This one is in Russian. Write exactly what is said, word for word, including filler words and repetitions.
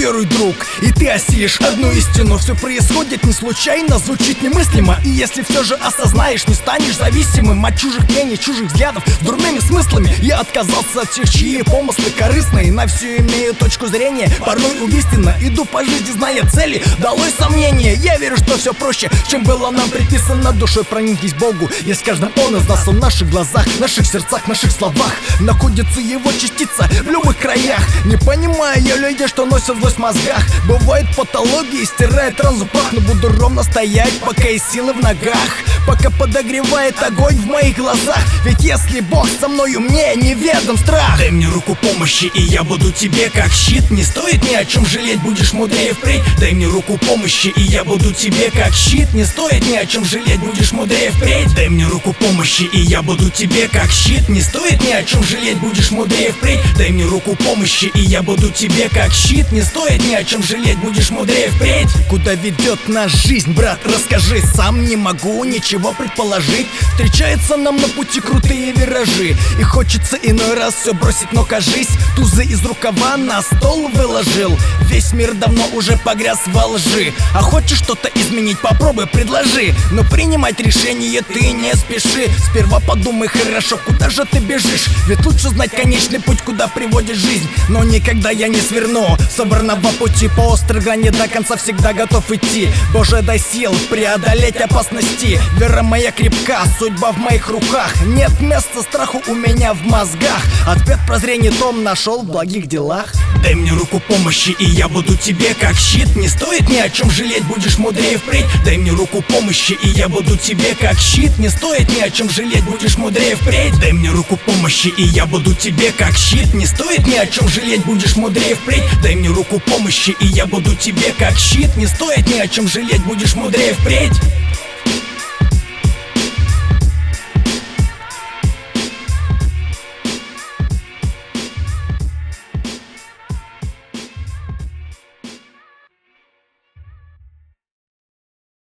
веруй, друг, и ты осилишь одну истину. Все происходит не случайно, звучит немыслимо. И если все же осознаешь, не станешь зависимым от чужих мнений, чужих взглядов с дурными смыслами. Я отказался от всех, чьи помыслы корыстные, на все имею точку зрения, порой убийственно. Иду по жизни, зная цели, долой сомнения. Я верю, что все проще, чем было нам предписано. Душой прониклись Богу, есть в каждом Он из нас. Он в наших глазах, в наших сердцах, в наших словах находится его частица в любых краях. Не понимаю я людей, что носят злость в мозгах. Бывает патологии, стирает разум прах. Но буду ровно стоять, пока есть силы в ногах, пока подогревает огонь в моих глазах. Ведь если Бог со мною, мне неведом страх. Дай мне руку помощи, и я буду тебе как щит. Не стоит ни о чем жалеть, будешь мудрее впредь. Дай мне руку помощи, и я буду тебе как щит. Не стоит ни о чем жалеть, будешь мудрее впредь. Дай мне руку помощи, и я буду тебе как щит. Не стоит ни о чем жалеть, будешь мудрее впредь. Дай мне руку помощи, и я буду тебе как щит. Не стоит ни о чем жалеть, будешь мудрее впредь. Куда ведет наша жизнь, брат, расскажи. Сам не могу ничего предположить. Встречаются нам на пути крутые виражи, и хочется иной раз все бросить, но кажись, тузы из рукава на стол выложил. Весь мир давно уже погряз во лжи. А хочешь что-то изменить, попробуй, предложи. Но принимать решение ты не спеши. Сперва подумай хорошо, куда же ты бежишь. Ведь лучше знать конечный путь, куда приводит жизнь. Но никогда я не сверну с собранного пути. По острой грани до конца всегда готов идти. Боже, дай сил преодолеть опасности. Вера моя крепка, судьба в моих руках. Нет места страху у меня в мозгах. Ответ прозрения том нашел в благих делах. Дай мне руку помощи, и я буду тебе как щит. Не стоит ни о чем жалеть, будешь мудрее впредь. Дай мне руку помощи, и я буду тебе как щит. Не стоит ни о чем жалеть, будешь мудрее впредь. Дай мне руку помощи, и я буду тебе как щит. Не стоит ни о чем жалеть, будешь мудрее впредь. Дай мне руку помощи, и я буду тебе как щит. Не стоит ни о чем жалеть, будешь мудрее впредь.